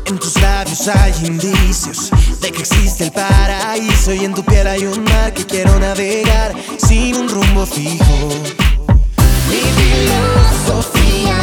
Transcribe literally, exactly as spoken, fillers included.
En tus labios hay indicios de que existe el paraíso, y en tu piel hay un mar que quiero navegar sin un rumbo fijo. Mi filosofía